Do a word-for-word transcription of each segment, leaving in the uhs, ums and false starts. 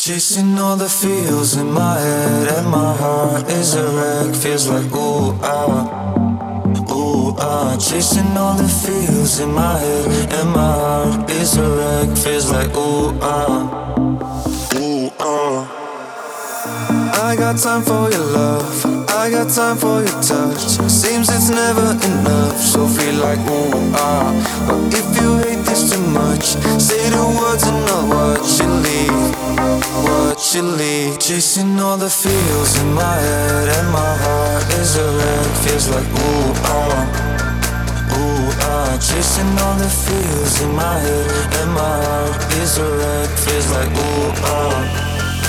Chasing all the feels in my head and my heart is a wreck. Feels like ooh ah, ooh ah. Chasing all the feels in my head and my heart is a wreck. Feels like ooh ah, ooh ah. I got time for your love, I got time for your touch. Seems it's never enough, so feel like ooh ah. But if you hate this too much, say the words and I'll watch you leave, watch you leave. Chasing all the feels in my head and my heart is a wreck. Feels like ooh ah, ooh ah. Chasing all the feels in my head and my heart is a wreck. Feels like ooh ah.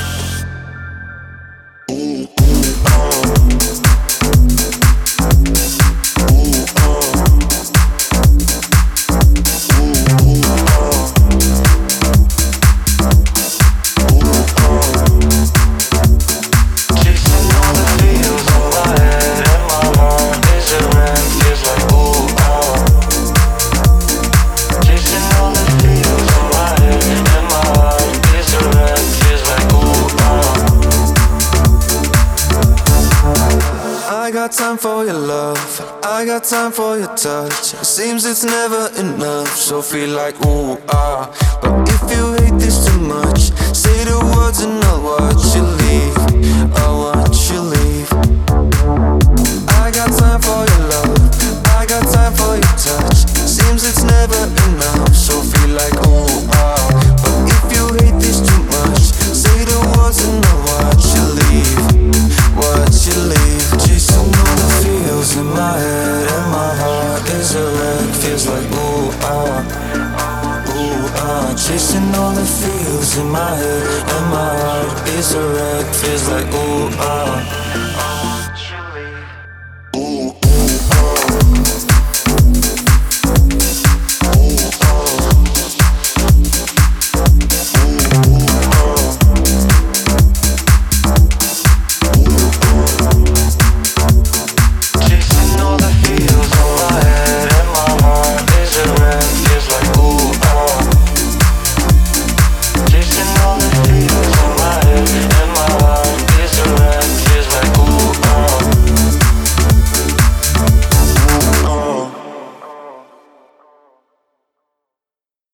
I got time for your love, I got time for your touch. Seems it's never enough, so feel like ooh ah. But if you hate this too much, say the words and I'll watch you leave, I'll watch you leave. I got time for your love, I got time for your touch. Seems it's never enough, so feel like ooh ah. But if you hate this too much, say the words and I'll watch you leave, watch you leave. Chasing all the feels in my head and my heart is a wreck. Feels like ooh ah, ooh ah. Chasing all the feels in my head and my heart is a wreck. Feels like ooh ah.